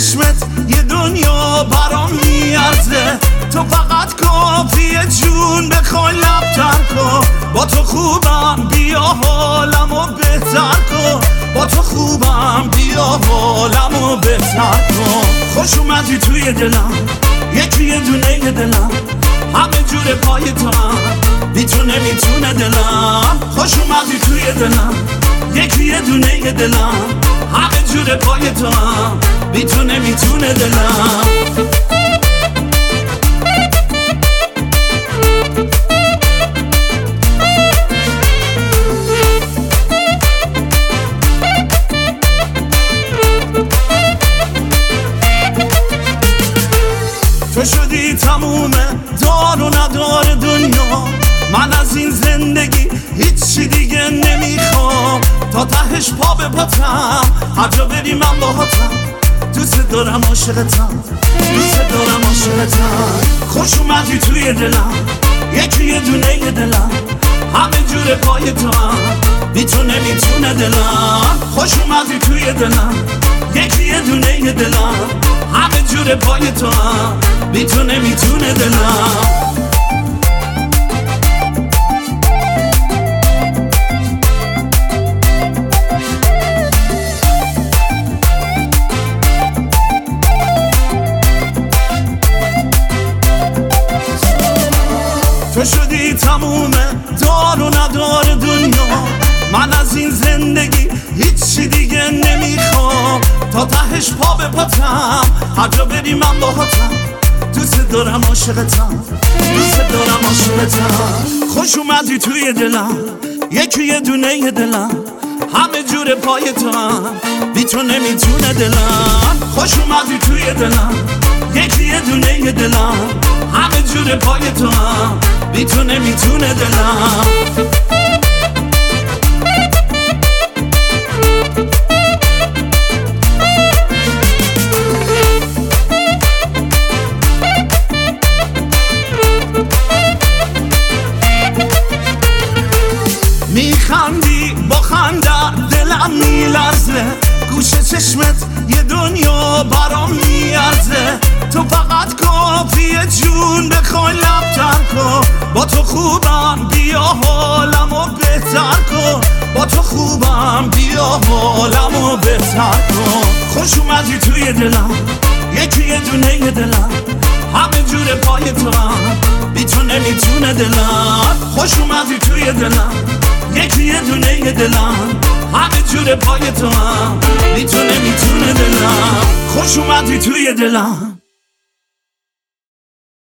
چشمت یه دنیا برام میارزه. تو فقط کافیه جون بخوای لب تر کن. با تو خوبم بیا حالمو بهتر کن. با تو خوبم بیا حالمو بهتر کن. خوش اومدی توی دلم، یکی یه دونه یه دلم، همه جور پای تو هم بی تو نمیتونه دلم. خوش اومدی توی دلم، یکی یه دونه یه دلم، همه جور پای تو هم بی تو نمیتونه دلم. تو شدی تموم دار و ندار دنیا. من از این زندگی هیچی دیگه نمیخوام. تا تهش پا به پاتم، هر جا بری من باهاتم. دوست دارم عاشقتم، دوست دارم عاشقتم. خوش اومدی توی دلم، یکی یه دونه یه دلم، همه جور پای تو هم بی تو نمیتونه دلم. خوش اومدی توی دلم، یکی یه دونه یه دلم، همه جور پای تو هم بی تو نمیتونه دلم. تو شدی تموم دار و ندار دنیا. من از این زندگی هیچی دیگه نمیخوام. تا تهش پا به پاتم، هر جا بری من باهاتم. دوست دارم عاشقتم، دوست دارم عاشقتم. خوش اومدی توی دلم، یکی یه دونه یه دلم، همه جور پای تو هم بی تو نمیتونه دلم. خوش اومدی توی دلم، یکی یه دونه یه دلم، همه جور پای تو هم بی تو نمیتونه دلم. میخندی با خنده دلم میلرزه. گوش چشمت یه دنیا برام میارزه. تو فقط کافیه جون بخوای لب تر کن. با تو خوبم بیا حالمو بهتر کن. با تو خوبم بیا حالمو بهتر کن. خوش اومدی توی دلم، یکی یه دونه یه دلم، همه جور پای تو هم بی تو نمیتونه دلم. خوش اومدی توی دلم، یکی یه دونه یه دلم، همه جور پای تو هم بی تو نمیتونه دلم. خوش اومدی توی دلم.